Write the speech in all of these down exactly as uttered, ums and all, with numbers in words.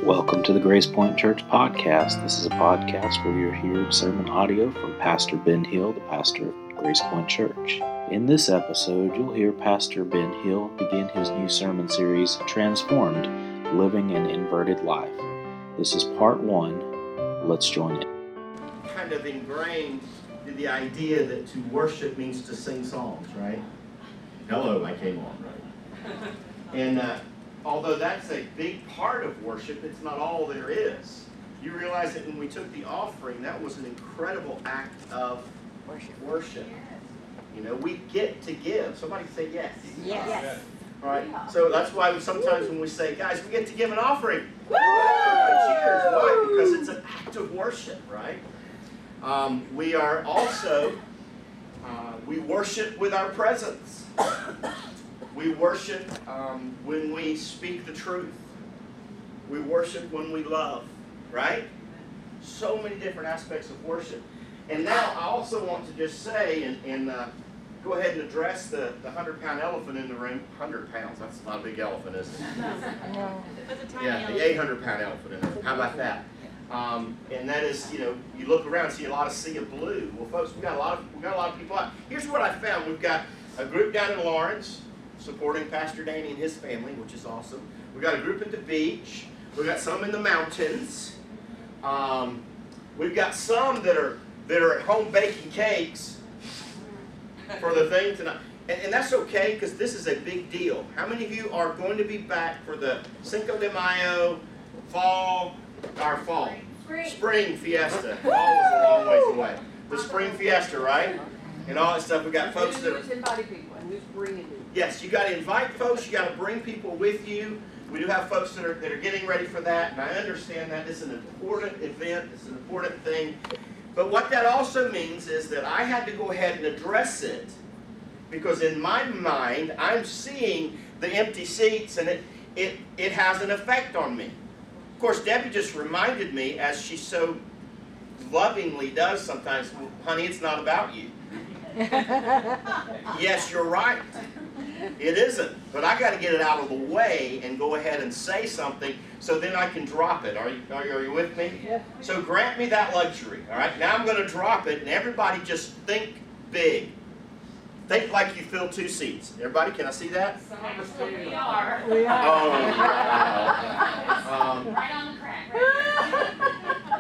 Welcome to the Grace Point Church podcast. This is a podcast where you're hearing sermon audio from Pastor Ben Hill, the pastor of Grace Point Church. In this episode, you'll hear Pastor Ben Hill begin his new sermon series, Transformed, Living an Inverted Life. This is part one. Let's join in. Kind of ingrained in the idea that to worship means to sing songs, right? Hello, I came on, right? And uh, although that's a big part of worship, it's not all there is. You realize that when we took the offering, that was an incredible act of worship. worship. You know, we get to give. Somebody say yes. Yes. yes. All right. So that's why sometimes when we say, guys, we get to give an offering. Woo! Cheers. Why? Because it's an act of worship, right? Um, we are also, uh, we worship with our presence. We worship um, when we speak the truth. We worship when we love, right? So many different aspects of worship. And now I also want to just say, and, and uh, go ahead and address the, the hundred-pound elephant in the room. one hundred pounds, that's not a big elephant, is it? Yeah, the eight hundred pound elephant in the room. How about that? Um, and that is, you know, you look around and see a lot of sea of blue. Well, folks, we got a lot of we got a lot of people out. Here's what I found: we've got a group down in Lawrence supporting Pastor Danny and his family, which is awesome. We got a group at the beach. We got some in the mountains. Um, we've got some that are that are at home baking cakes for the thing tonight, and, and that's okay because this is a big deal. How many of you are going to be back for the Cinco de Mayo fall? Our fall. Spring. Spring fiesta. Fall is a long ways away. The spring fiesta, right? And all that stuff. We got folks that are... inviting people, and who's bringing them? Yes, you got to invite folks. You got to bring people with you. We do have folks that are that are getting ready for that, and I understand that it's an important event. It's an important thing. But what that also means is that I had to go ahead and address it because in my mind, I'm seeing the empty seats, and it it it has an effect on me. Of course, Debbie just reminded me, as she so lovingly does sometimes, honey, it's not about you. Yes, you're right. It isn't. But I got to get it out of the way and go ahead and say something so then I can drop it. Are you, are you, are you with me? Yeah. So grant me that luxury. All right. Now I'm going to drop it, and everybody just think big. Think like you fill two seats. Everybody, can I see that? Actually, we are. We are. Oh, wow. Um, right on the crack. Right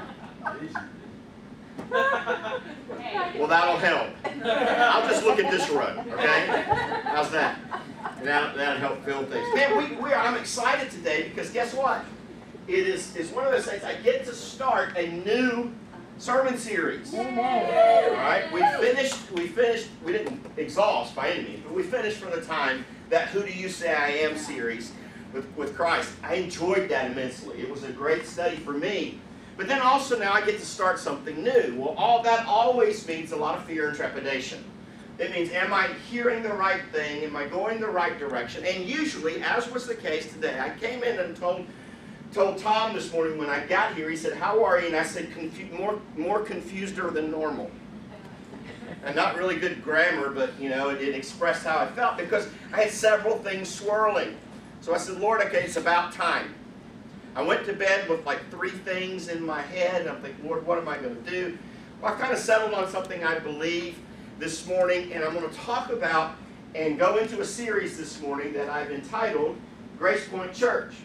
well, that'll help. I'll just look at this row, okay? How's that? And that'll, that'll help fill things. Man, we, we are, I'm excited today because guess what? It is is one of those things. I get to start a new sermon series. All right, we finished. We finished. We didn't exhaust by any means, but we finished for the time that "Who Do You Say I Am" series with with Christ. I enjoyed that immensely. It was a great study for me. But then also now I get to start something new. Well, all that always means a lot of fear and trepidation. It means, am I hearing the right thing? Am I going the right direction? And usually, as was the case today, I came in and told. told Tom this morning when I got here, he said, how are you? And I said, Confu more more confuser than normal. And not really good grammar, but you know, it, it expressed how I felt because I had several things swirling. So I said, Lord, okay, it's about time. I went to bed with like three things in my head, and I'm thinking, Lord, what am I going to do? Well, I kind of settled on something I believe this morning, and I'm going to talk about and go into a series this morning that I've entitled Grace Point Church.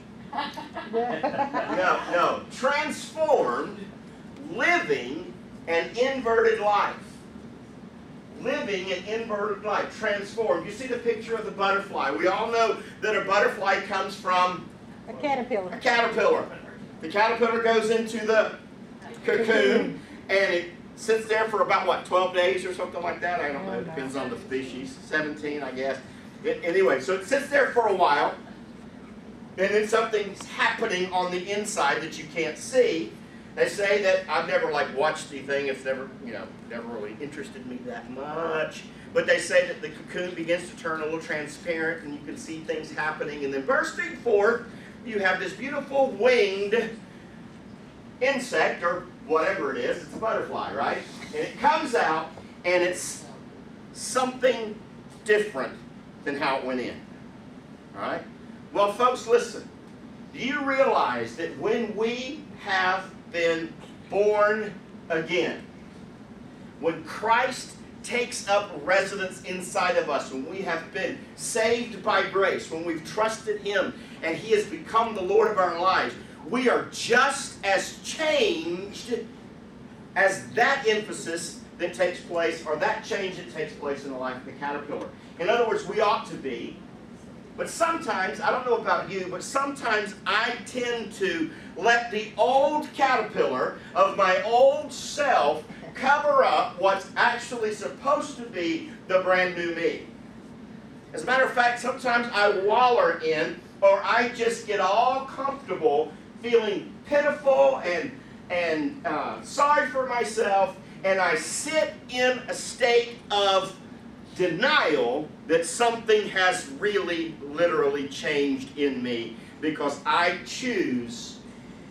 No, no. Transformed, living an inverted life. Living an inverted life. Transformed. You see the picture of the butterfly. We all know that a butterfly comes from A caterpillar. a caterpillar. The caterpillar goes into the cocoon, and it sits there for about, what, twelve days or something like that? I don't know. It depends on the species. seventeen, I guess. Anyway, so it sits there for a while. And then something's happening on the inside that you can't see. They say that I've never like watched anything. It's never, you know, never really interested me that much. But they say that the cocoon begins to turn a little transparent, and you can see things happening. And then bursting forth, you have this beautiful winged insect or whatever it is. It's a butterfly, right? And it comes out, and it's something different than how it went in. All right. Well, folks, listen. Do you realize that when we have been born again, when Christ takes up residence inside of us, when we have been saved by grace, when we've trusted Him and He has become the Lord of our lives, we are just as changed as that emphasis that takes place, or that change that takes place in the life of the caterpillar. In other words, we ought to be. But sometimes, I don't know about you, but sometimes I tend to let the old caterpillar of my old self cover up what's actually supposed to be the brand new me. As a matter of fact, sometimes I waller in, or I just get all comfortable feeling pitiful and, and uh, sorry for myself, and I sit in a state of denial that something has really, literally changed in me because I choose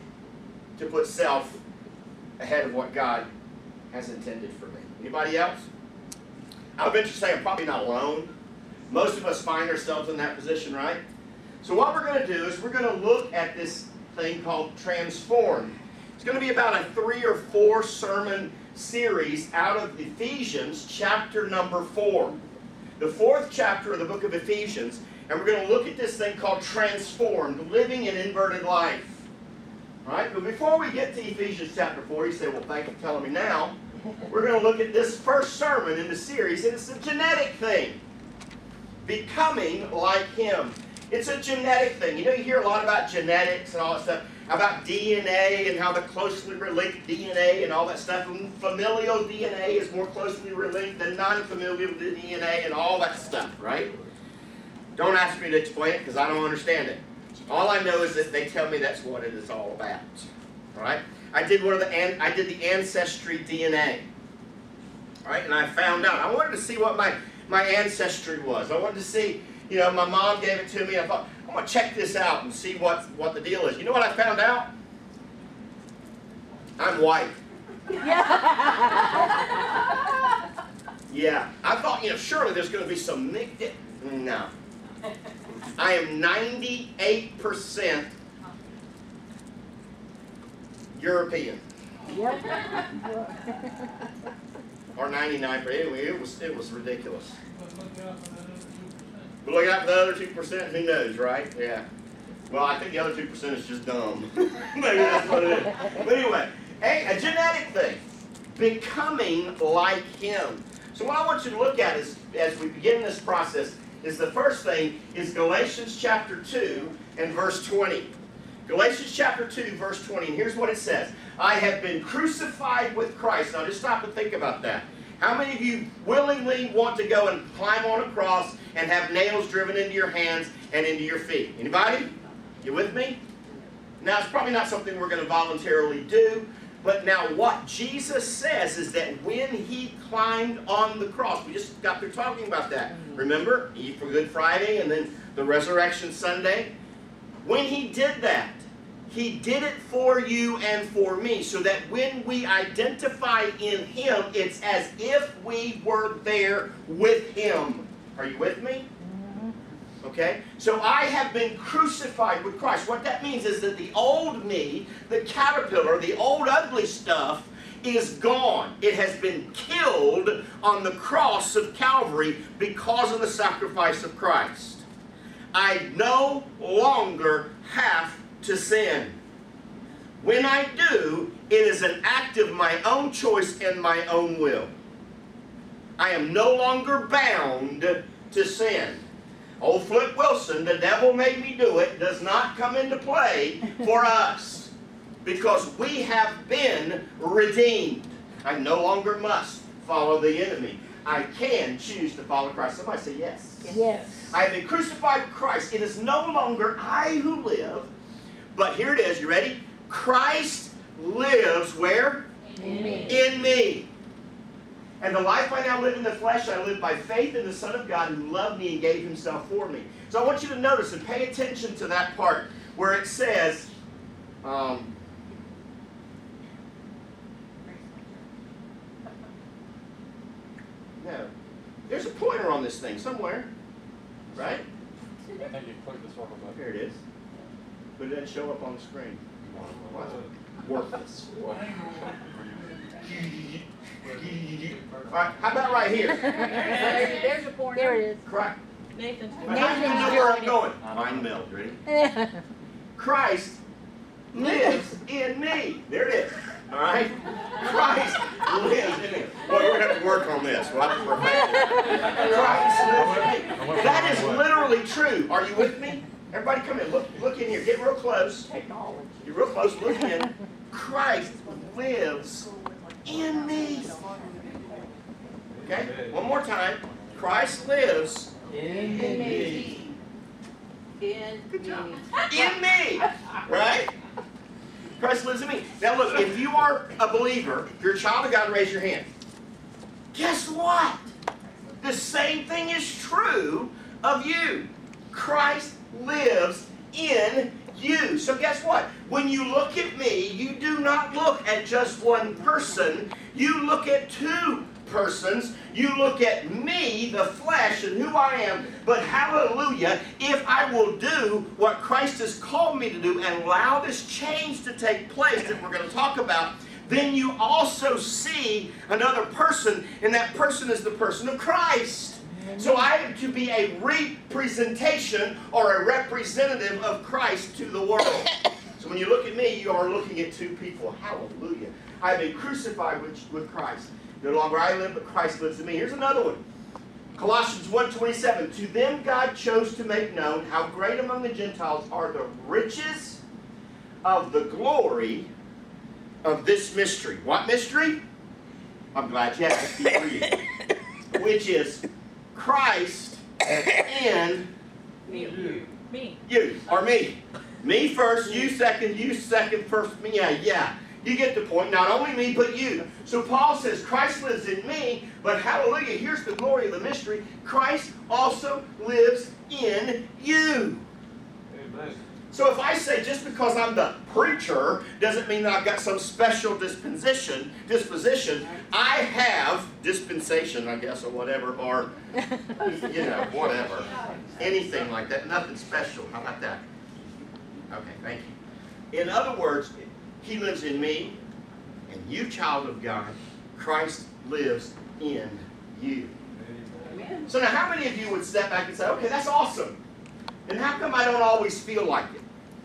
to put self ahead of what God has intended for me. Anybody else? I'll venture to say I'm probably not alone. Most of us find ourselves in that position, right? So what we're going to do is we're going to look at this thing called Transformed. It's going to be about a three or four sermon series out of Ephesians chapter number four. The fourth chapter of the book of Ephesians, and we're going to look at this thing called Transformed, living an inverted life. All right, but before we get to Ephesians chapter four, you say, well, thank you for telling me now. We're going to look at this first sermon in the series, and it's a genetic thing. Becoming like Him. It's a genetic thing. You know, you hear a lot about genetics and all that stuff, about D N A and how the closely related D N A and all that stuff. And familial D N A is more closely related than non-familial D N A and all that stuff, right? Don't ask me to explain it because I don't understand it. All I know is that they tell me that's what it is all about. All right? I did one of the I did the Ancestry D N A. All right, and I found out. I wanted to see what my my ancestry was. I wanted to see. You know, my mom gave it to me. I thought, I'm going to check this out and see what, what the deal is. You know what I found out? I'm white. Yeah. I thought, you know, surely there's going to be some mixed... No. I am ninety-eight percent European. Yep. Or ninety-nine percent. Anyway, it was, it was ridiculous. But look out for the other two percent, who knows, right? Yeah. Well, I think the other two percent is just dumb. Maybe that's what it is. But anyway, a, a genetic thing. Becoming like Him. So what I want you to look at is, as we begin this process, is the first thing is Galatians chapter two and verse twenty. Galatians chapter two, verse twenty, and here's what it says. I have been crucified with Christ. Now just stop and think about that. How many of you willingly want to go and climb on a cross and have nails driven into your hands and into your feet? Anybody? You with me? Now, it's probably not something we're going to voluntarily do, but now what Jesus says is that when He climbed on the cross, we just got through talking about that. Remember? Eat for Good Friday and then the Resurrection Sunday. When He did that, He did it for you and for me, so that when we identify in Him, it's as if we were there with Him. Are you with me? Okay? So I have been crucified with Christ. What that means is that the old me, the caterpillar, the old ugly stuff, is gone. It has been killed on the cross of Calvary because of the sacrifice of Christ. I no longer have to sin. When I do, it is an act of my own choice and my own will. I am no longer bound to sin. Old Flip Wilson, the devil made me do it, does not come into play for us because we have been redeemed. I no longer must follow the enemy. I can choose to follow Christ. Somebody say yes. Yes. I have been crucified with Christ. It is no longer I who live, but here it is. You ready? Christ lives where? In me. In me. And the life I now live in the flesh, I live by faith in the Son of God who loved me and gave Himself for me. So I want you to notice and pay attention to that part where it says, um, no, there's a pointer on this thing somewhere, right? I think you click the circle button. Here it is. but it doesn't show up on the screen. What? Worthless. All right, how about right here? There's, there's a pointer. There it is. Correct. Nathan's But how do you know where I'm going? Mind meld, ready? Christ lives in me. There it is. All right? Christ lives in me. Well, we're going to have to work on this. We'll have to perfect it. Christ lives in me. That is literally true. Are you with me? Everybody come in. Look, look in here. Get real close. Technology. Get real close. Look in. Christ lives in me. Okay? One more time. Christ lives In me. In Good job. me. in me. Right? Christ lives in me. Now look, if you are a believer, if you're a child of God, raise your hand. Guess what? The same thing is true of you. Christ lives in you. So guess what? When you look at me, you do not look at just one person. You look at two persons. You look at me, the flesh, and who I am. But hallelujah, if I will do what Christ has called me to do and allow this change to take place that we're going to talk about, then you also see another person, and that person is the person of Christ. So I am to be a representation or a representative of Christ to the world. So when you look at me, you are looking at two people. Hallelujah. I have been crucified with, with Christ. No longer I live, but Christ lives in me. Here's another one. Colossians one twenty-seven. To them God chose to make known how great among the Gentiles are the riches of the glory of this mystery. What mystery? I'm glad you asked. Keep reading. Which is Christ in me. Me. you, or me. Me first, you second, you second, first, me. Yeah, yeah. You get the point. Not only me, but you. So Paul says, Christ lives in me, but hallelujah, here's the glory of the mystery. Christ also lives in you. Amen. So if I say just because I'm the preacher doesn't mean that I've got some special disposition, disposition. I have dispensation, I guess, or whatever, or, you know, whatever. Anything like that. Nothing special. How about that? Okay, thank you. In other words, He lives in me, and you, child of God, Christ lives in you. Amen. So now how many of you would step back and say, okay, that's awesome. And how come I don't always feel like it?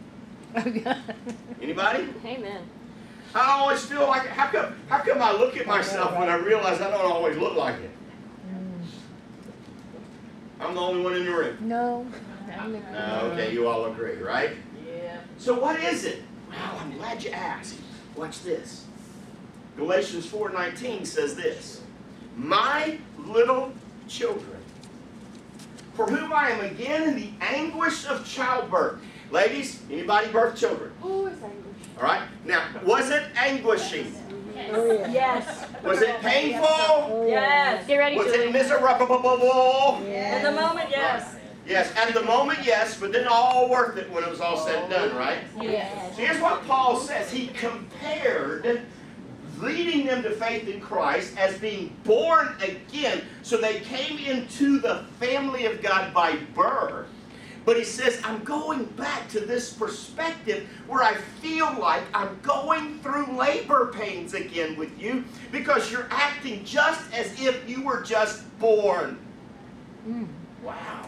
Anybody? Amen. I don't always feel like it. How come, how come I look at myself when I realize I don't always look like it? I'm the only one in the room. No. No, okay, you all agree, right? Yeah. So what is it? Well, I'm glad you asked. Watch this. Galatians four nineteen says this. My little children, for whom I am again in the anguish of childbirth. Ladies, anybody birth children? Oh, it's anguish. All right. Now, was it anguishing? Oh, yeah. Yes. Was it painful? Oh, yeah. Yes. Get ready Was to it miserable? In the moment, yes. Yes, at the moment, yes, but then all worth it when it was all said and done, right? Yes. So here's what Paul says. He compared leading them to faith in Christ as being born again. So they came into the family of God by birth. But he says, I'm going back to this perspective where I feel like I'm going through labor pains again with you because you're acting just as if you were just born. Mm. Wow.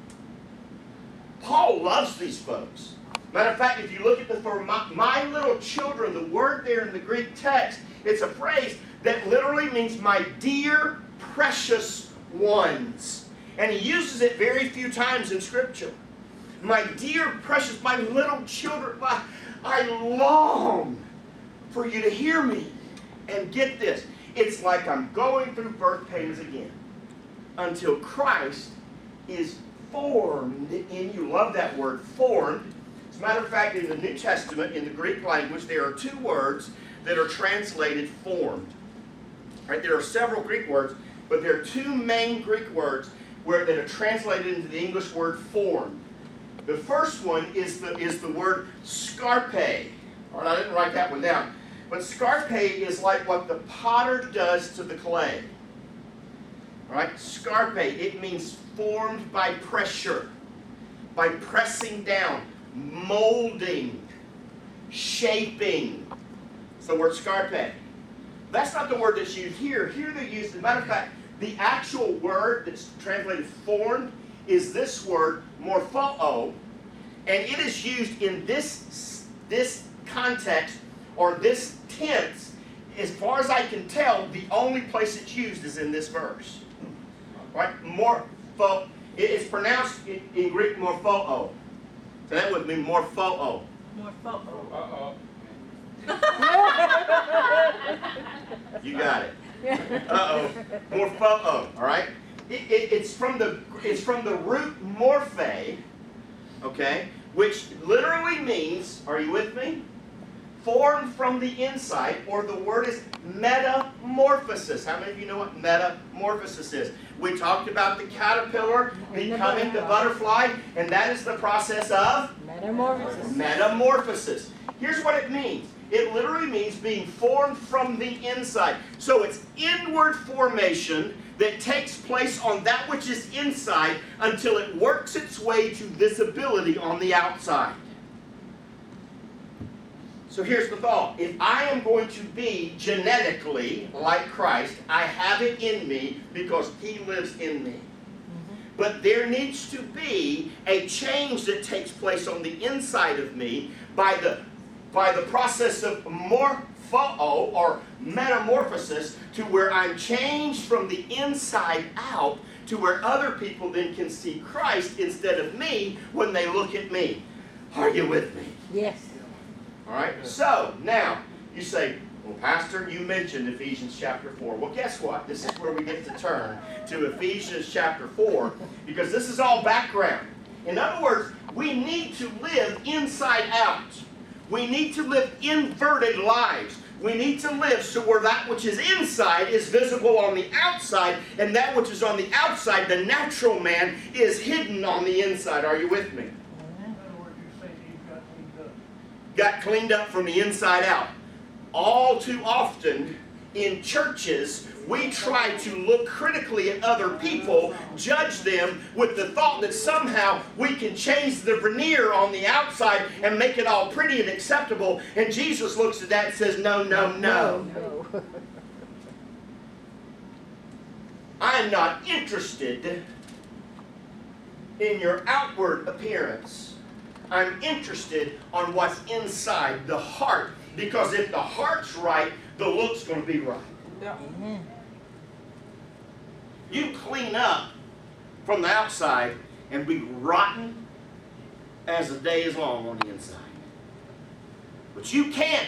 Paul loves these folks. Matter of fact, if you look at the for my, my little children, the word there in the Greek text, it's a phrase that literally means my dear, precious ones. And he uses it very few times in Scripture. My dear, precious, my little children, I, I long for you to hear me. And get this, it's like I'm going through birth pains again until Christ is formed in you. Love that word, formed. As a matter of fact, in the New Testament, in the Greek language, there are two words that are translated formed. Right? There are several Greek words, but there are two main Greek words where that are translated into the English word formed. The first one is the, is the word scarpe. All right, I didn't write that one down. But scarpe is like what the potter does to the clay. All right, scarpe, it means formed by pressure, by pressing down, molding, shaping. It's the word scarpe. That's not the word that's used here. Here they use, as a matter of fact, the actual word that's translated formed is this word, morphoo, and it is used in this, this context or this tense. As far as I can tell, the only place it's used is in this verse. Right? Morpho. It is pronounced in, in Greek morphoo. So that would mean morphoo. Morpho. You got it. Uh-oh. Morphoo. All right? It, it, it's from the it's from the root morphe, okay, which literally means, are you with me? Formed from the inside, or the word is metamorphosis. How many of you know what metamorphosis is? We talked about the caterpillar becoming the butterfly, and that is the process of Metamorphosis. metamorphosis. Here's what it means. It literally means being formed from the inside. So it's inward formation that takes place on that which is inside until it works its way to visibility on the outside. So here's the thought. If I am going to be genetically like Christ, I have it in me because He lives in me. But there needs to be a change that takes place on the inside of me by the, by the process of morpho or metamorphosis, to where I'm changed from the inside out to where other people then can see Christ instead of me when they look at me. Are you with me? Yes. All right, so now you say, well, Pastor, you mentioned Ephesians chapter four. Well, guess what? This is where we get to turn to Ephesians chapter four, because this is all background. In other words, we need to live inside out. We need to live inverted lives. We need to live so where that which is inside is visible on the outside, and that which is on the outside, the natural man, is hidden on the inside. Are you with me? Got cleaned up from the inside out. All too often in churches, we try to look critically at other people, judge them with the thought that somehow we can change the veneer on the outside and make it all pretty and acceptable. And Jesus looks at that and says, no, no, no. No. I'm not interested in your outward appearance. I'm interested on what's inside the heart. Because if the heart's right, the look's going to be right. Yeah. Amen. You clean up from the outside and be rotten as the day is long on the inside. But you can't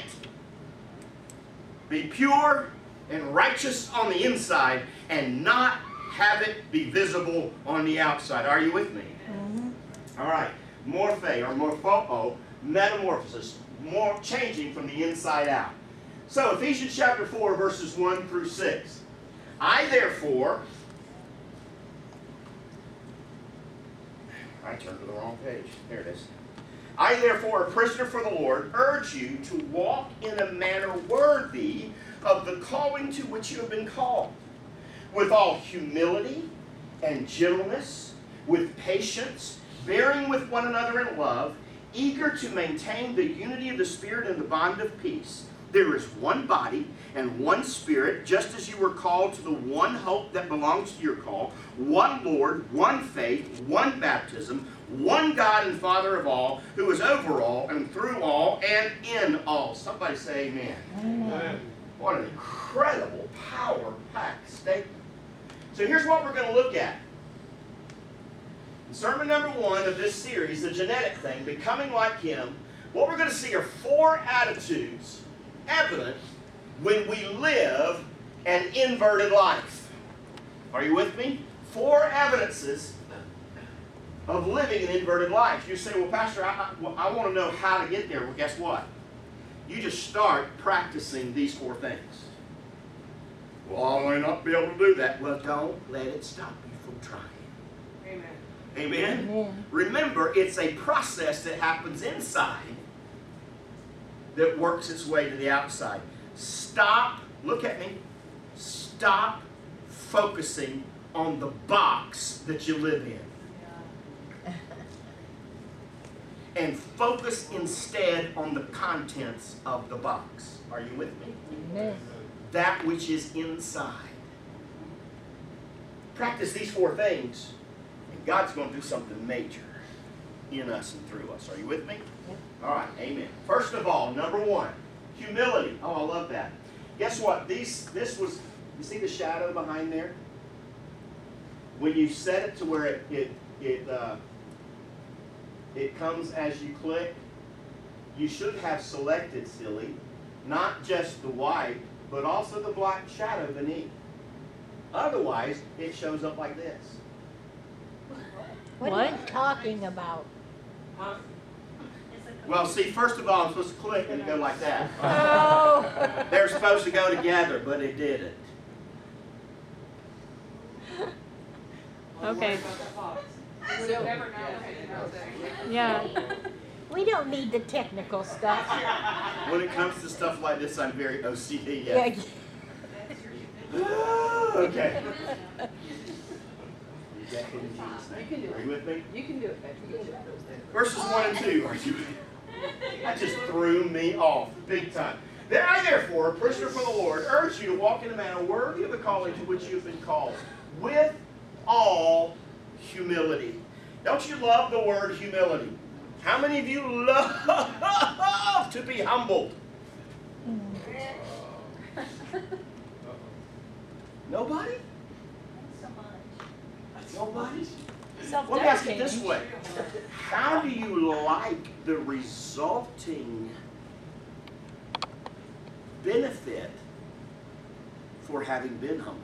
be pure and righteous on the inside and not have it be visible on the outside. Are you with me? Mm-hmm. All right. Morphe or morpho, metamorphosis, more changing from the inside out. So Ephesians chapter four, verses one through six. I therefore, I turned to the wrong page. Here it is. I therefore, a prisoner for the Lord, urge you to walk in a manner worthy of the calling to which you have been called, with all humility and gentleness, with patience, bearing with one another in love, eager to maintain the unity of the Spirit and the bond of peace. There is one body and one Spirit, just as you were called to the one hope that belongs to your call, one Lord, one faith, one baptism, one God and Father of all, who is over all and through all and in all. Somebody say amen. Amen. What an incredible, power-packed statement. So here's what we're going to look at. Sermon number one of this series, the genetic thing, becoming like Him. What we're going to see are four attitudes evident when we live an inverted life. Are you with me? Four evidences of living an inverted life. You say, well, Pastor, I, I, well, I want to know how to get there. Well, guess what? You just start practicing these four things. Well, I may not be able to do that. Well, don't let it stop you from trying. Amen. Amen? Amen. Remember, it's a process that happens inside that works its way to the outside. Stop, look at me, stop focusing on the box that you live in. and focus instead on the contents of the box. Are you with me? Amen. That which is inside. Practice these four things, and God's going to do something major in us and through us. Are you with me? Yep. All right, amen. First of all, number one, humility. Oh, I love that. Guess what? These, this was, you see the shadow behind there? When you set it to where it, it, it, uh, it comes as you click, you should have selected, silly, not just the white, but also the black shadow beneath. Otherwise, it shows up like this. What, are you talking about? Huh? Well, see, first of all, I'm supposed to click and go like that. Oh. They're supposed to go together, but it didn't. Okay. So, never know how you know that. Yeah. We don't need the technical stuff. When it comes to stuff like this, I'm very O C D. Yeah. Yeah. Okay. You can do Are it. you with me? You can do it, Patrick. Verses one and two. Are you? That just threw me off big time. Then I, therefore, a prisoner for the Lord, urge you to walk in a manner worthy of the calling to which you have been called, with all humility. Don't you love the word humility? How many of you love to be humbled? Nobody? Nobody? Let me ask it this way. How do you like the resulting benefit for having been humbled?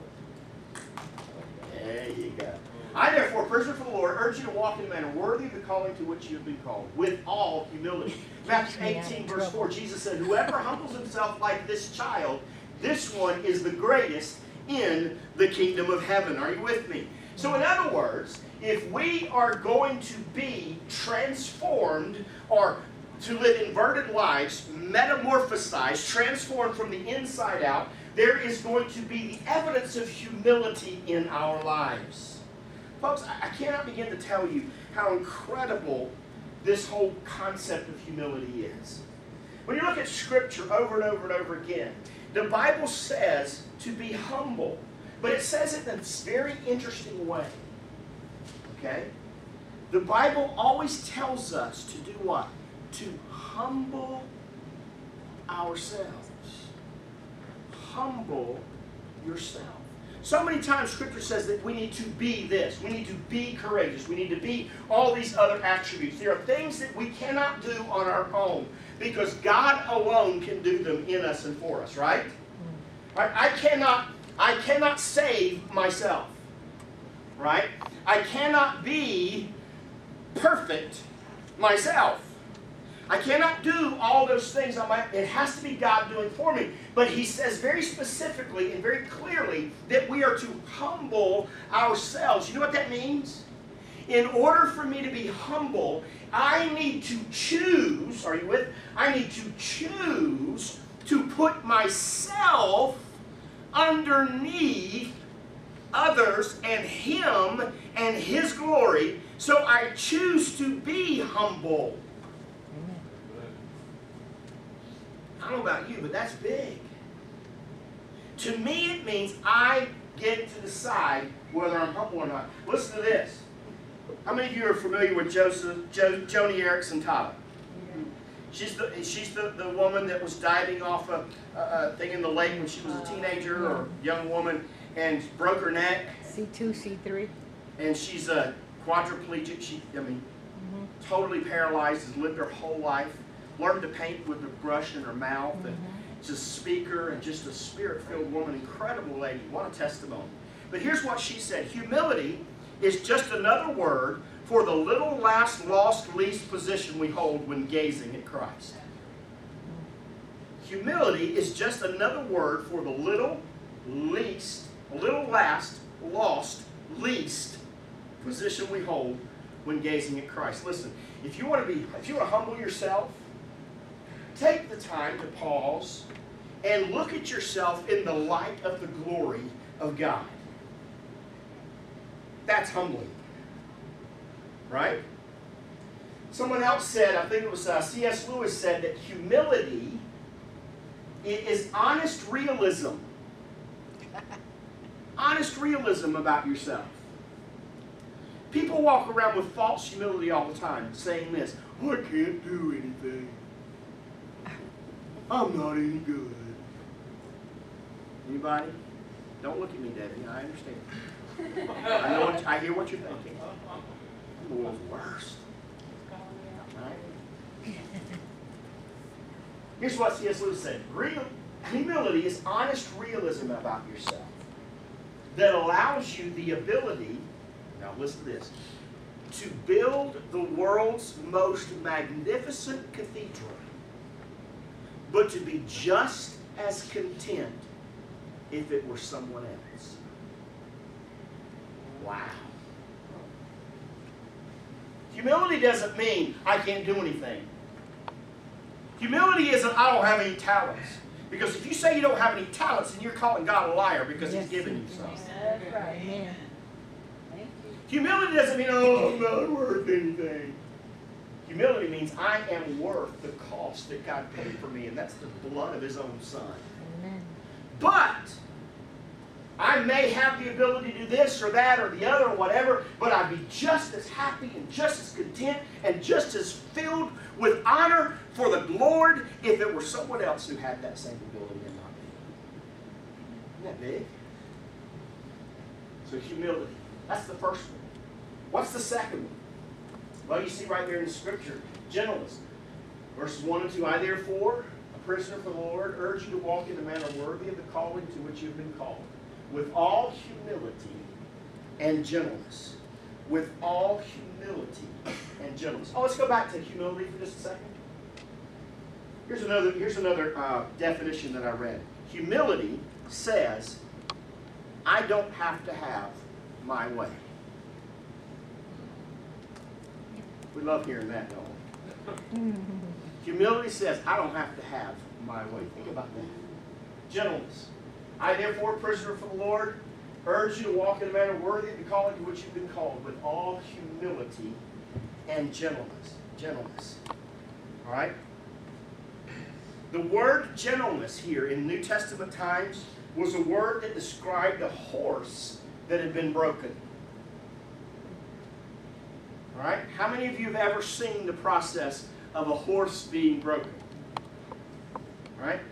There you go. I, therefore, prisoner for the Lord, urge you to walk in a manner worthy of the calling to which you have been called, with all humility. Matthew eighteen, verse four, Jesus said, whoever humbles himself like this child, this one is the greatest in the kingdom of heaven. Are you with me? So in other words, if we are going to be transformed or to live inverted lives, metamorphosized, transformed from the inside out, there is going to be the evidence of humility in our lives. Folks, I cannot begin to tell you how incredible this whole concept of humility is. When you look at Scripture over and over and over again, the Bible says to be humble, but it says it in a very interesting way. Okay? The Bible always tells us to do what? To humble ourselves. Humble yourself. So many times Scripture says that we need to be this. We need to be courageous. We need to be all these other attributes. There are things that we cannot do on our own because God alone can do them in us and for us, right? Right? I cannot, I cannot save myself, right? I cannot be perfect myself. I cannot do all those things on my, it has to be God doing for me. But he says very specifically and very clearly that we are to humble ourselves. You know what that means? In order for me to be humble, I need to choose, are you with? I need to choose to put myself underneath others and him and his glory. So I choose to be humble. I don't know about you, but that's big. To me, it means I get to decide whether I'm humble or not. Listen to this. How many of you are familiar with Joseph, jo, Joni Eareckson Tada? She's the she's the, the woman that was diving off a, a, a thing in the lake when she was a teenager or young woman and broke her neck. C two, C three. And she's a quadriplegic. She, I mean, mm-hmm. totally paralyzed. Has lived her whole life. Learned to paint with a brush in her mouth, and mm-hmm. she's a speaker and just a spirit-filled woman, incredible lady. What a testimony. But here's what she said. Humility is just another word for the little last lost least position we hold when gazing at Christ. Humility is just another word for the little least, little last lost least position we hold when gazing at Christ. Listen, if you want to be, if you want to humble yourself, take the time to pause and look at yourself in the light of the glory of God. That's humbling. Right? Someone else said, I think it was uh, C S Lewis said that humility is honest realism. Honest realism about yourself. People walk around with false humility all the time, saying this, I can't do anything. I'm not any good. Anybody? Don't look at me, Debbie. I understand. I know what, I hear what you're thinking. I'm the world's worst. Right? Here's what C S Lewis said. Real, humility is honest realism about yourself that allows you the ability, now listen to this, to build the world's most magnificent cathedral, but to be just as content if it were someone else. Wow. Humility doesn't mean I can't do anything. Humility isn't I don't have any talents. Because if you say you don't have any talents, then you're calling God a liar because Yes, He's given you some. That's right. Amen. Humility doesn't mean, oh, I'm not worth anything. Humility means I am worth the cost that God paid for me, and that's the blood of His own Son. Amen. But I may have the ability to do this or that or the other or whatever, but I'd be just as happy and just as content and just as filled with honor for the Lord if it were someone else who had that same ability and not me. Isn't that big? So humility. That's the first one. What's the second one? Well, you see right there in the Scripture, gentleness. Verses one and two, I therefore, a prisoner for the Lord, urge you to walk in a manner worthy of the calling to which you have been called, with all humility and gentleness. With all humility and gentleness. Oh, let's go back to humility for just a second. Here's another, here's another uh, definition that I read. Humility says, I don't have to have my way. We love hearing that, don't we? Humility says, I don't have to have my way. Think about that. Gentleness. I, therefore, prisoner for the Lord, urge you to walk in a manner worthy of the calling to which you've been called, with all humility and gentleness. Gentleness. All right? The word gentleness here in New Testament times was a word that described a horse that had been broken. All right? How many of you have ever seen the process of a horse being broken? All right?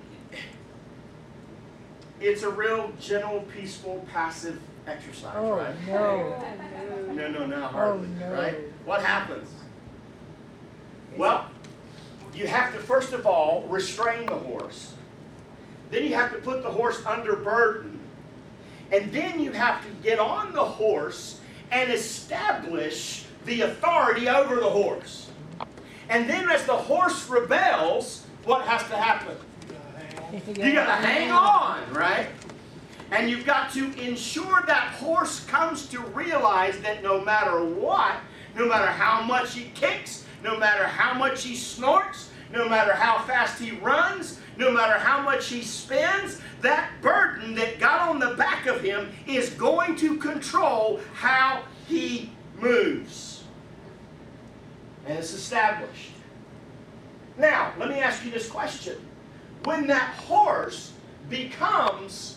It's a real gentle, peaceful, passive exercise, Oh, right? no. No, no, no, hardly, Oh, no. right? What happens? Well, you have to first of all restrain the horse. Then you have to put the horse under burden. And then you have to get on the horse and establish the authority over the horse. And then as the horse rebels, what has to happen? You got to hang on, right? And you've got to ensure that horse comes to realize that no matter what, no matter how much he kicks, no matter how much he snorts, no matter how fast he runs, no matter how much he spins, that burden that got on the back of him is going to control how he moves. And it's established. Now, let me ask you this question. When that horse becomes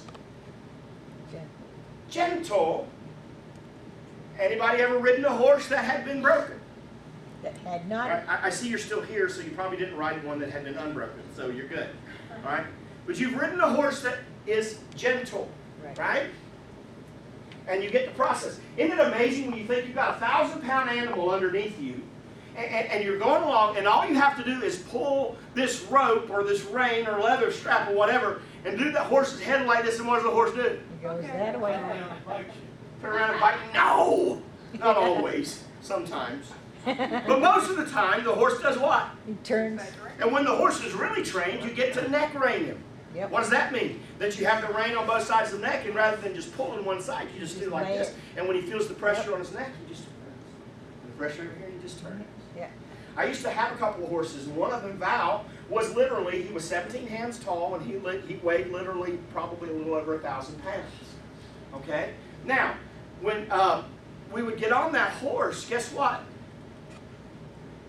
gentle, anybody ever ridden a horse that had been broken? That had not. I, I see you're still here, so you probably didn't ride one that had been unbroken, so you're good. All right? But you've ridden a horse that is gentle, Right. right? And you get the process. Isn't it amazing when you think you've got a thousand pound animal underneath you, and, and, and you're going along, and all you have to do is pull this rope or this rein or leather strap or whatever, and do that horse's head like this, and what does the horse do? It goes that way. Turn around and bite? No! Not always. Sometimes. But most of the time, the horse does what? He turns. And when the horse is really trained, you get to neck rein him. Yep. What does that mean? That you have the rein on both sides of the neck, and rather than just pulling one side, you just do like lay this. it. And when he feels the pressure Yep. on his neck, you just turn. The pressure over here, you just turn. Yeah. I used to have a couple of horses, and one of them, Val, was literally, he was seventeen hands tall, and he, li he weighed literally probably a little over a thousand pounds. Okay? Now, when uh, we would get on that horse, guess what?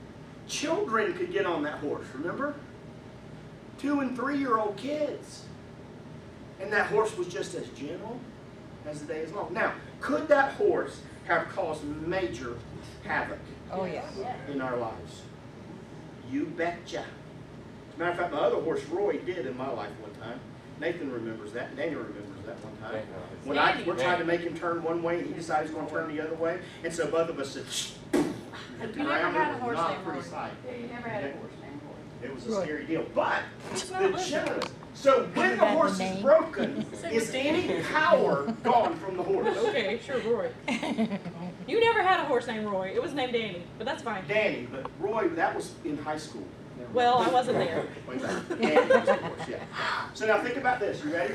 children could get on that horse, remember? Two and three-year-old kids. And that horse was just as gentle as the day is long. Now, could that horse have caused major havoc Oh, yeah. in our lives? You betcha. As a matter of fact, my other horse, Roy, did in my life one time. Nathan remembers that. Daniel remembers that one time. When I, we're trying to make him turn one way, and he decided he's going to turn the other way. And so both of us said, shh. You never had a horse Not a named pretty Roy. sight. Yeah, you never had a horse named Roy. It was a Roy. scary deal. But It's the not living. gentleness. So when the That's the horse is name. broken, is any power gone from the horse? Okay, sure, Roy. You never had a horse named Roy. It was named Danny, but that's fine. Danny, but Roy, that was in high school. Well, I wasn't there. Way back. Danny was the horse, yeah. So now think about this. You ready?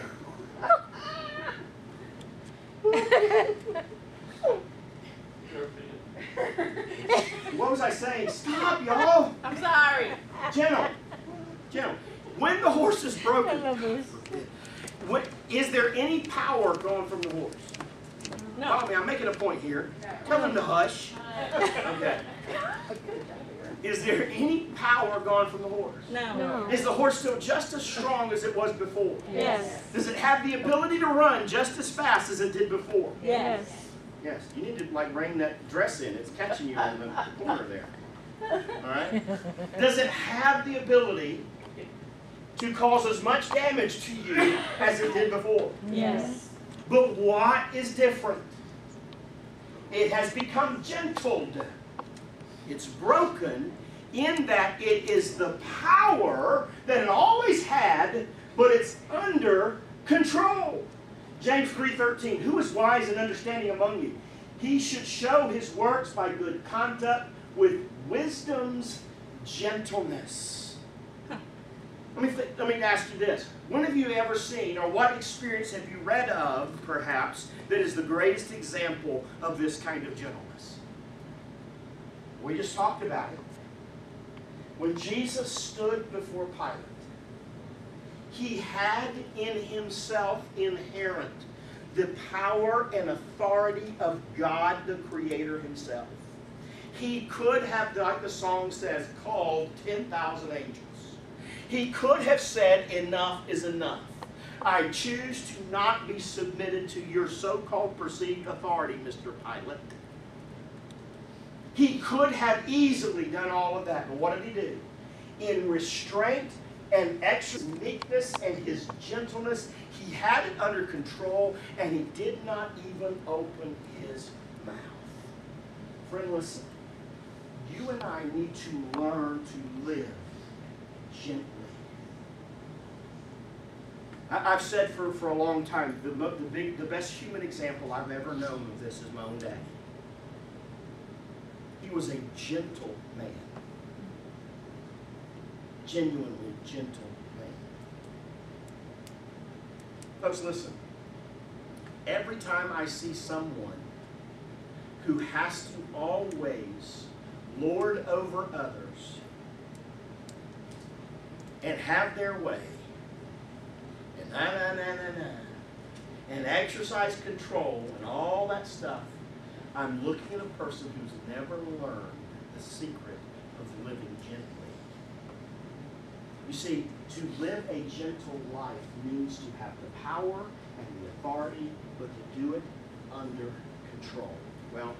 What was I saying? Stop, y'all. I'm sorry. Gentle. Gentle. When the horse is I broken, love this. what, is there any power going from the horse? Follow No. me. I'm making a point here. Tell him to hush. Okay. Is there any power gone from the horse? No. No. Is the horse still just as strong as it was before? Yes. Does it have the ability to run just as fast as it did before? Yes. Yes. You need to like rein that dress in. It's catching you in the corner there. All right. Does it have the ability to cause as much damage to you as it did before? Yes. But what is different? It has become gentled. It's broken in that it is the power that it always had, but it's under control. James three thirteen, who is wise and understanding among you? He should show his works by good conduct with wisdom's gentleness. Let me, th- let me ask you this. When have you ever seen, or what experience have you read of, perhaps, that is the greatest example of this kind of gentleness? We just talked about it. When Jesus stood before Pilate, he had in himself inherent the power and authority of God the Creator himself. He could have, like the song says, called ten thousand angels. He could have said, enough is enough. I choose to not be submitted to your so-called perceived authority, Mister Pilate. He could have easily done all of that, but what did he do? In restraint and extra meekness and his gentleness, he had it under control, and he did not even open his mouth. Friend, listen. You and I need to learn to live gently. I, I've said for, for a long time, the, the, big, the best human example I've ever known of this is my own daddy. He was a gentle man. Genuinely gentle man. Folks, listen. Every time I see someone who has to always lord over others and have their way and na na na na na and exercise control and all that stuff, I'm looking at a person who's never learned the secret of living gently. You see, to live a gentle life means to have the power and the authority, but to do it under control. Well,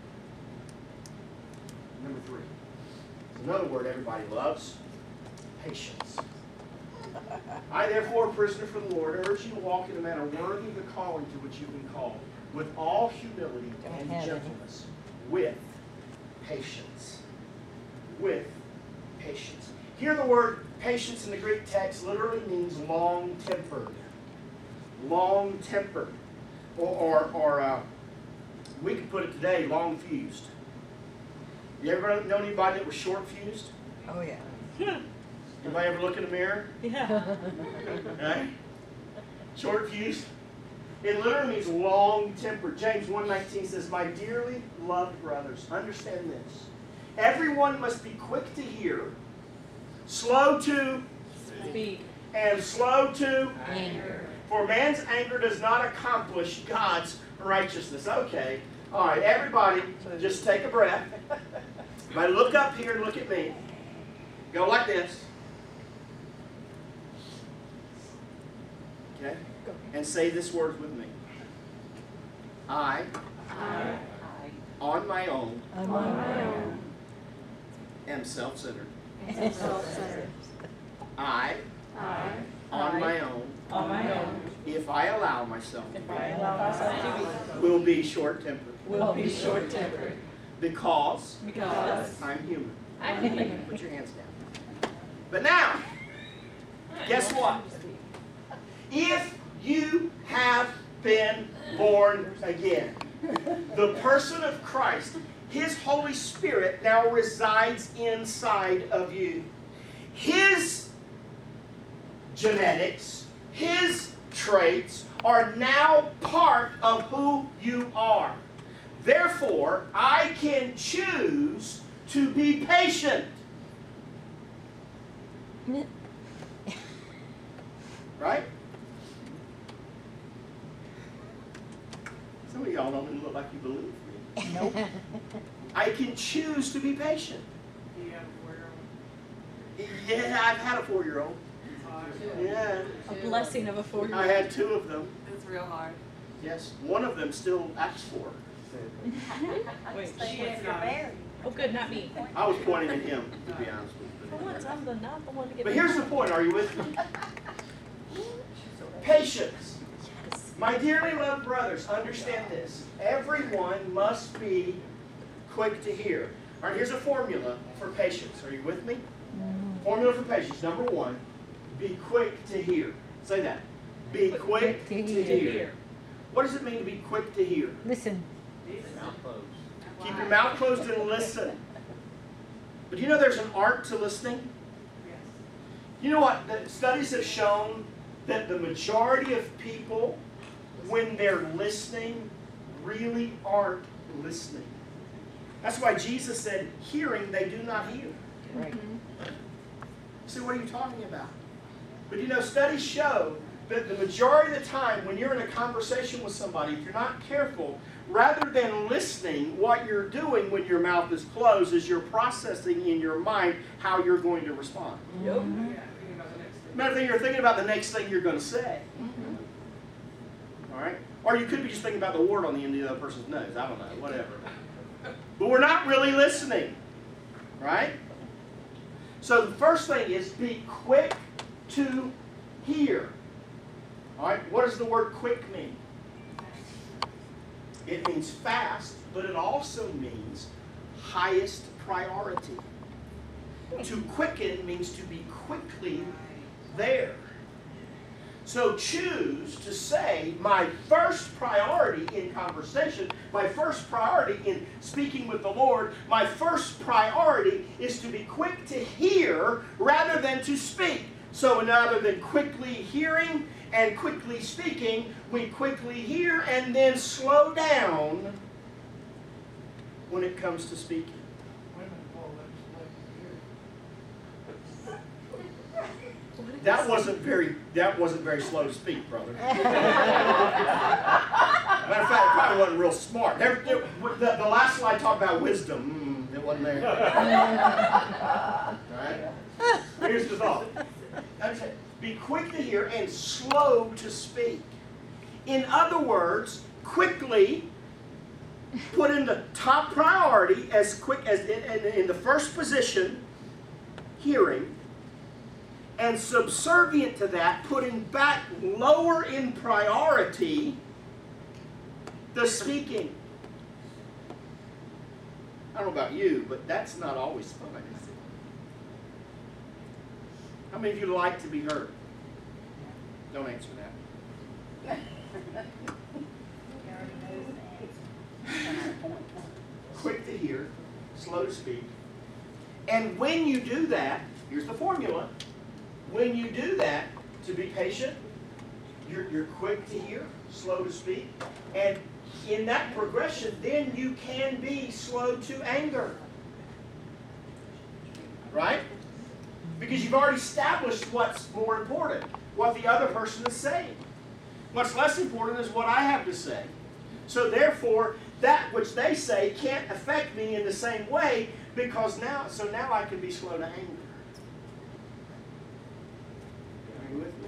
number three. It's another word everybody loves. Patience. I, therefore, a prisoner for the Lord, urge you to walk in a manner worthy of the calling to which you've been called, with all humility and gentleness, with patience. With patience. Here the word patience in the Greek text literally means long-tempered. Long-tempered. Or, or, or uh, we could put it today, long-fused. You ever know anybody that was short-fused? Oh, yeah. Anybody ever look in the mirror? Yeah. Right? Short-fused. It literally means long-tempered. James one nineteen says, my dearly loved brothers, understand this. Everyone must be quick to hear, slow to Speak. and slow to Anger. for man's anger does not accomplish God's righteousness. Okay. All right, everybody, just take a breath. Everybody look up here and look at me. Go like this. Okay? And say this word with me. I, I, on my own, On my own. am self-centered. And self-centered. I, I, on my own, On my own. if I allow myself, If I allow myself to will be short-tempered. be, will be short-tempered. Because Because I'm human. I'm human. Put your hands down. But now, guess what? If you have been born again, the person of Christ, His Holy Spirit now resides inside of you. His genetics, His traits are now part of who you are. Therefore, I can choose to be patient. Right? Some of y'all don't even look like you believe me. Nope. I can choose to be patient. Do you have a four-year-old? Yeah, I've had a four-year-old. Yeah, a blessing of a I four-year-old. had two of them. It's real hard. Yes, one of them still acts four. Wait, It's not. oh good, not me. I was pointing at him, to be honest with For you. once, I'm the, not the one to get. But here's the point. Are you with me? Patience. My dearly loved brothers, understand this. Everyone must be quick to hear. All right, here's a formula for patience. Are you with me? Formula for patience. Number one, be quick to hear. Say that. Be quick to to hear. hear. What does it mean to be quick to hear? Listen. Keep your mouth closed and listen. But you know there's an art to listening? You know what? The studies have shown that the majority of people, when they're listening, really aren't listening. That's why Jesus said, hearing they do not hear. Right. So what are you talking about? But you know, studies show that the majority of the time when you're in a conversation with somebody, if you're not careful, rather than listening, what you're doing when your mouth is closed is you're processing in your mind how you're going to respond. Yep. Matter of fact, you're thinking about the next thing you're going to say. All right? Or you could be just thinking about the wart on the end of the other person's nose. I don't know, whatever. But we're not really listening. Right? So the first thing is be quick to hear. All right? What does the word quick mean? It means fast, but it also means highest priority. To quicken means to be quickly there. So choose to say, my first priority in conversation, my first priority in speaking with the Lord, my first priority is to be quick to hear rather than to speak. So rather than quickly hearing and quickly speaking, we quickly hear and then slow down when it comes to speaking. That wasn't very. That wasn't very slow to speak, brother. Matter of fact, it probably wasn't real smart. There, there, the, the last slide talked about wisdom. Mm, it wasn't there. All right. Here's the thought. Okay. Be quick to hear and slow to speak. In other words, quickly put in the top priority as quick as in, in, in the first position, hearing. And subservient to that, putting back lower in priority, the speaking. I don't know about you, but that's not always fun, is it? How many of you like to be heard? Don't answer that. Quick to hear, slow to speak. And when you do that, here's the formula. When you do that, to be patient, you're, you're quick to hear, slow to speak, and in that progression, then you can be slow to anger. Right? Because you've already established what's more important, what the other person is saying. What's less important is what I have to say. So therefore, that which they say can't affect me in the same way Because now, so now I can be slow to anger. Are you with me?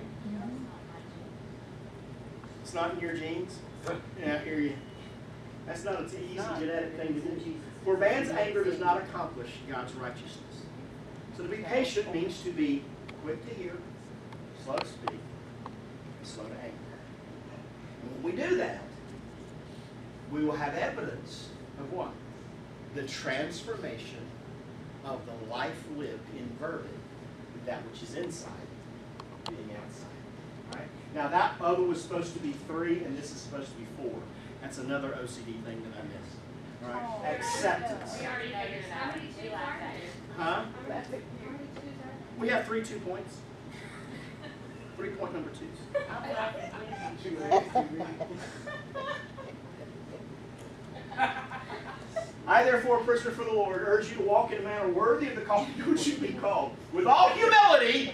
It's not in your genes. Yeah, I hear you. That's not an easy genetic thing to do. For man's anger does not accomplish God's righteousness. So to be patient means to be quick to hear, slow to speak, slow to anger. And when we do that, we will have evidence of what? The transformation of the life lived inverted with that which is inside being outside. Right? Now that other was supposed to be three, and this is supposed to be four. That's another O C D thing that I missed. All right? Oh, Acceptance. We already figured it out. How many twos are there? Huh? How many twos are We have three two points. Three point number twos. I therefore, prisoner for the Lord, urge you to walk in a manner worthy of the calling to which you be called, with all humility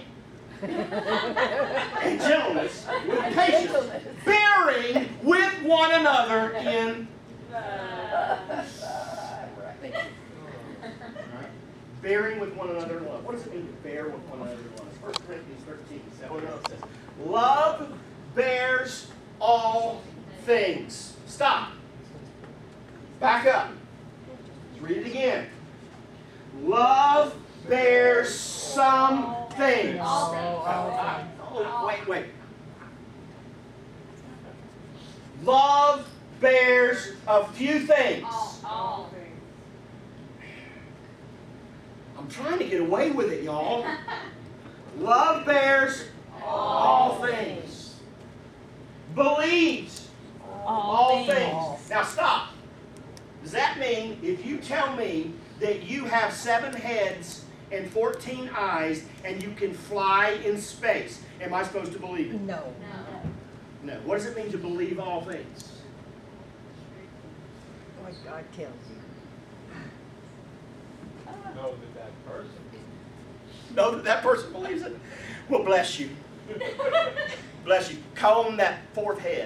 and gentleness, with patience, bearing with one another in bearing with one another in love. What does it mean to bear with one another in love? First Corinthians thirteen. Is that what it says? Love bears all things. Stop. Back up. Let's read it again. Love bears some things. All things. Oh, wait, wait. Love bears a few things. All, all things. I'm trying to get away with it, y'all. Love bears all things. Believes all things. Now stop. Does that mean if you tell me that you have seven heads and fourteen eyes and you can fly in space, am I supposed to believe it? No. No. What does it mean to believe all things? What God tells you. Know that that person. Know that that person believes it? Well, bless you. Bless you. Comb that fourth head.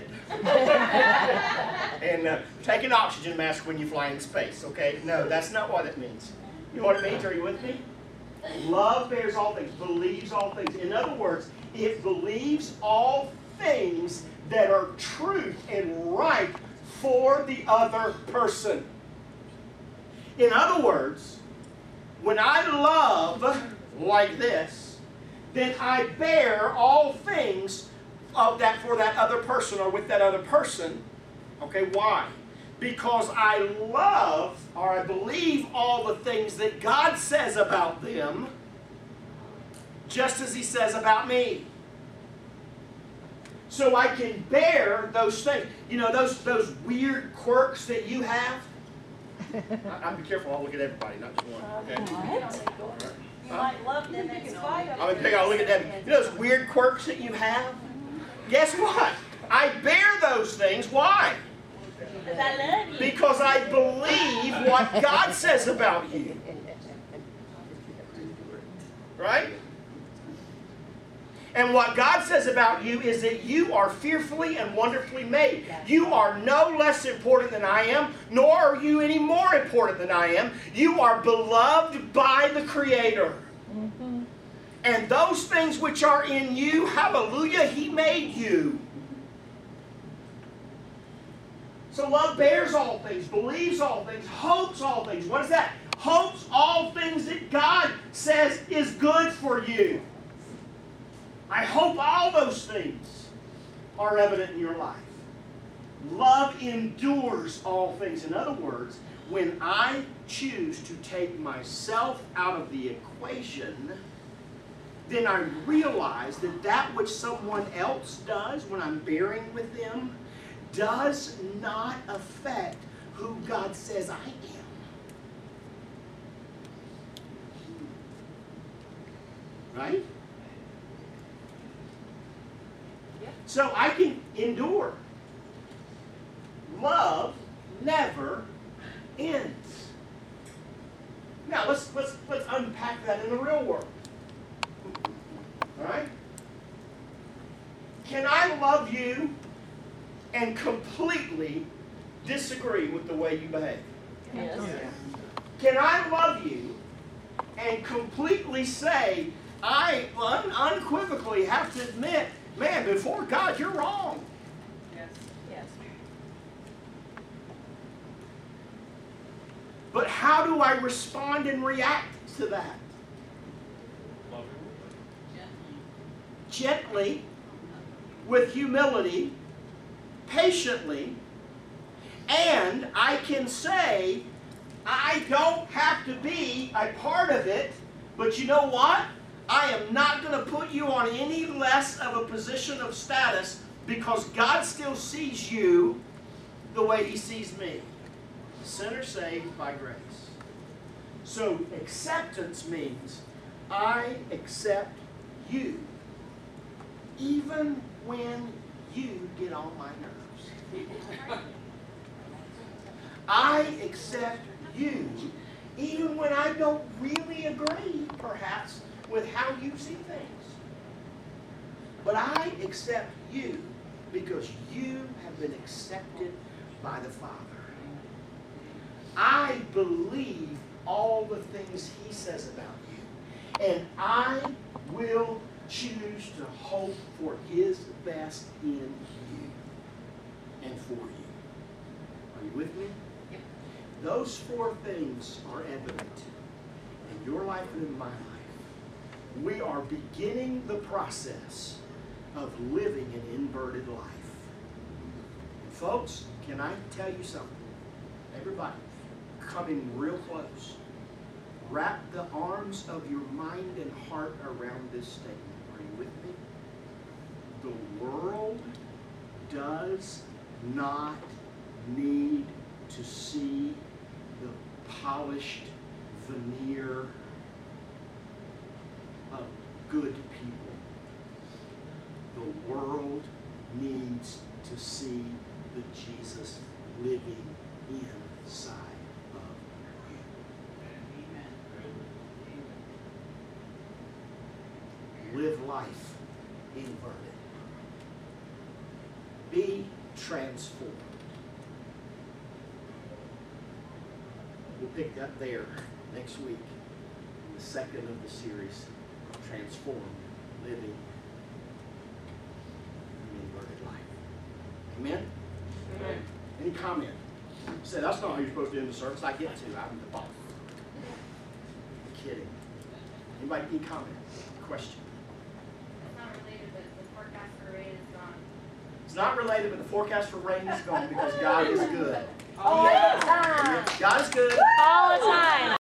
And uh, take an oxygen mask when you fly in space, okay? No, that's not what it means. You know what it means? Are you with me? Love bears all things, believes all things. In other words, it believes all things that are truth and right for the other person. In other words, when I love like this, then I bear all things of that for that other person or with that other person. Okay, why? Because I love or I believe all the things that God says about them, just as He says about me. So I can bear those things. You know, those, those weird quirks that you have. I, I'm be careful, I'll look at everybody, not just one. Okay? You might love them in spite of I'm going to take a look at that. You know those weird quirks that you have? Guess what? I bear those things. Why? Because I love you. Because I believe what God says about you. Right? And what God says about you is that you are fearfully and wonderfully made. You are no less important than I am, nor are you any more important than I am. You are beloved by the Creator. Mm-hmm. And those things which are in you, hallelujah, He made you. So love bears all things, believes all things, hopes all things. What is that? Hopes all things that God says is good for you. I hope all those things are evident in your life. Love endures all things. In other words, when I choose to take myself out of the equation, then I realize that that which someone else does when I'm bearing with them does not affect who God says I am. Right? So I can endure. Love never ends. Now let's let's let's unpack that in the real world. All right? Can I love you and completely disagree with the way you behave? Yes. can I love you and completely say, I un- unequivocally have to admit, man, before God, you're wrong. Yes. Yes. But how do I respond and react to that? Gently, with humility, patiently, and I can say, I don't have to be a part of it, but you know what? I am not going to put you on any less of a position of status because God still sees you the way He sees me. Sinner saved by grace. So acceptance means I accept you even when you get on my nerves. I accept you even when I don't really agree, perhaps, with how you see things. But I accept you because you have been accepted by the Father. I believe all the things He says about you. And I will choose to hope for His best in you and for you. Are you with me? Yep. Those four things are evident in your life and in my life. We are beginning the process of living an inverted life. And folks, can I tell you something? Everybody, coming real close. Wrap the arms of your mind and heart around this statement. Are you with me? The world does not need to see the polished veneer of good people. The world needs to see the Jesus living inside of you. Live life inverted. Be transformed. We'll pick up there next week in the second of the series, Transformed Living an Inverted Life. Amen? Amen. Any comment? You say, that's not how you're supposed to end the service. I get to. I'm the boss. Kidding. Anybody, any comment? Question? It's not related, but the forecast for rain is gone. It's not related, but the forecast for rain is gone because God is good. All the time. God is good. All the time.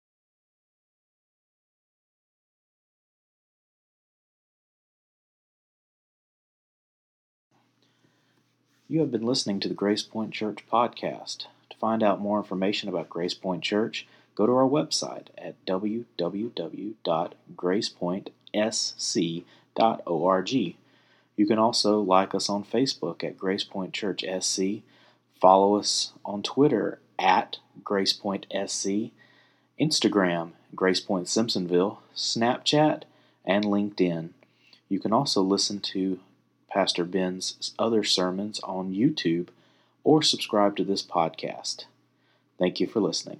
You have been listening to the Grace Point Church podcast. To find out more information about Grace Point Church, go to our website at w w w dot grace point s c dot org. You can also like us on Facebook at Grace Point Church S C, follow us on Twitter at Grace Point S C, Instagram Grace Point Simpsonville, Snapchat, and LinkedIn. You can also listen to Pastor Ben's other sermons on YouTube or subscribe to this podcast. Thank you for listening.